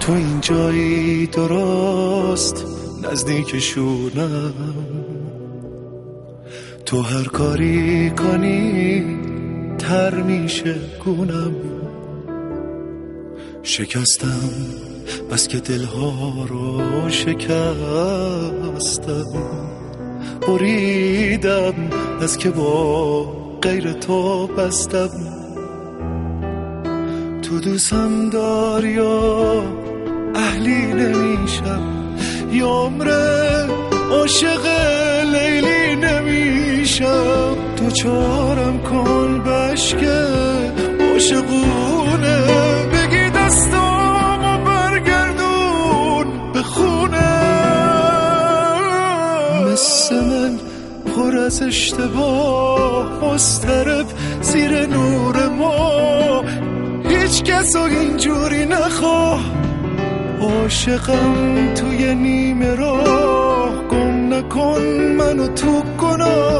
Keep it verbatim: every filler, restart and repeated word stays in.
تو این جایی درست نزدیکشونم، تو هر کاری کنی تر میشه گونم. شکستم بس که دلها رو شکستم، بریدم از که با غیر تو بستم. تو دوستم داری و اهلی نمیشم، یه عمره عاشق لیلی نمیشم. تو چارم کن بشکه عاشقونه، بگی دستامو برگردون به خونه. مثل من پر از اشتباه مضطرب زیر نور ما، هیچ کسو اینجوری نخواه. عاشقم توی نیمه راه، گم نکن منو تو گناه.